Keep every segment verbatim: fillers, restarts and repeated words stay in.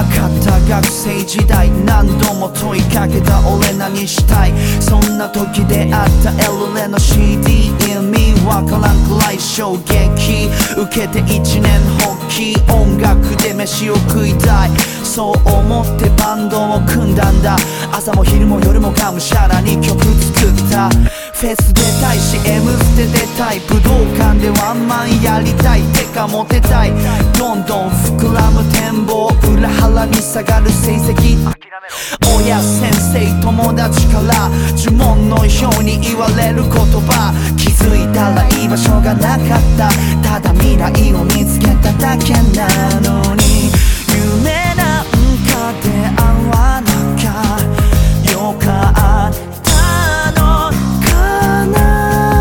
かった学生時代、何度も問いかけた俺何したい。そんな時であったエルレの シーディー 意味わからんくらい衝撃受けて一年発起、音楽で飯を食いたい、そう思ってバンドを組んだんだ。朝も昼も夜もがむしゃらに曲作った。フェス出たいし M ステ出たい、武道館でワンマンやりたい、てかモテたい。どんどん膨らむ展望、裏腹に下がる成績、親先生友達から呪文のように言われる言葉、気づいたら居場所がなかった。ただ未来を見つけただけなのに、夢なんかで会わなきゃよかったのかな。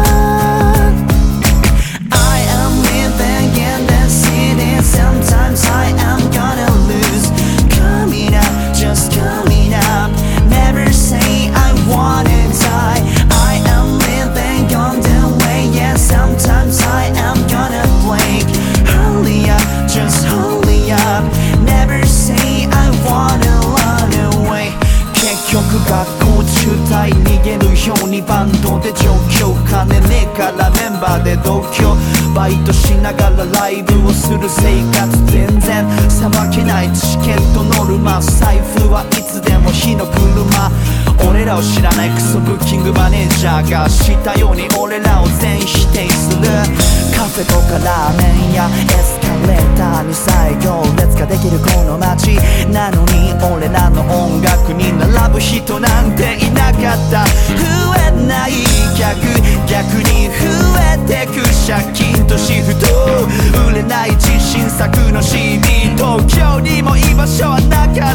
I am living in the city, sometimes I am gonna lose. Coming up, just coming up, never say I wanna die. I am living on the way, yeah, sometimes I am gonna blink. Hurry up, just hurry up, never say I wanna run away. 結局学校中退、逃げるようにバンドで上京、金ねえからメンバーで同居、バイトしながらライブをする生活、全然さばけないチケットノルマ、財布はいつでも火の車。俺らを知らないクソブッキングマネージャーがしたように俺らを全否定する。カフェとかラーメンやエスカレーターにさえ行列ができるこの街なのに、俺らの音楽に並ぶ人なんていなかった。増えない客、逆に増えてく借金とシフト、売れない自信作の シーディー、 東京にも居場所はなかった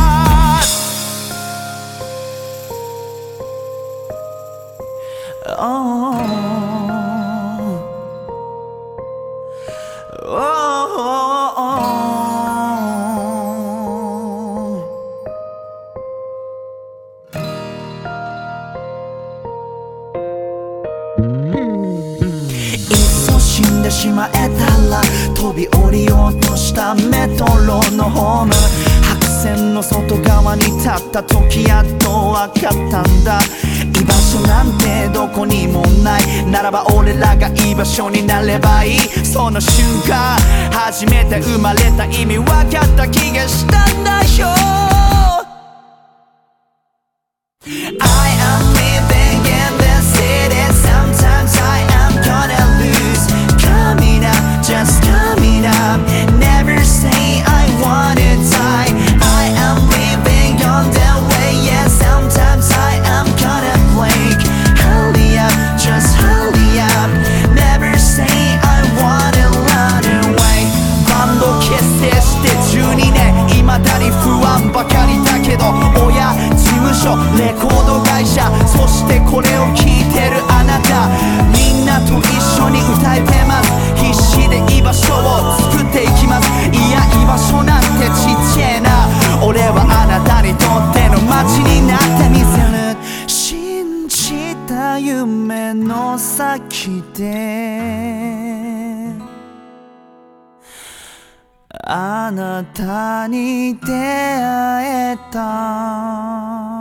。Oh, oh, oh, oh. いっそ死んでしまえたら、飛び降りようとしたメトロのホーム、白線の外側に立った時やっと分かったんだ。居場所なんてどこにもない、ならば俺らが居場所になればいい。その瞬間初めて生まれた意味分かった気がしたんだよ。 I am living in the city, sometimes I am gonna lose. Coming up, just coming up, never say I wanna die. I am living on the way, yeah, sometimes I am gonna blink. Hurry up, just hurry up, never say I wanna run away. バンド結成してじゅうにねん、未だに不安ばかりだけど、親、事務所、レコード会社、そしてこれを聴いてるあなた、みんなと一緒に歌えてます。必死で居場所を作っていきます。いや居場所なんてちっちゃいな、俺はあなたにとっての街になってみせる。信じた夢の先であなたに出会えた。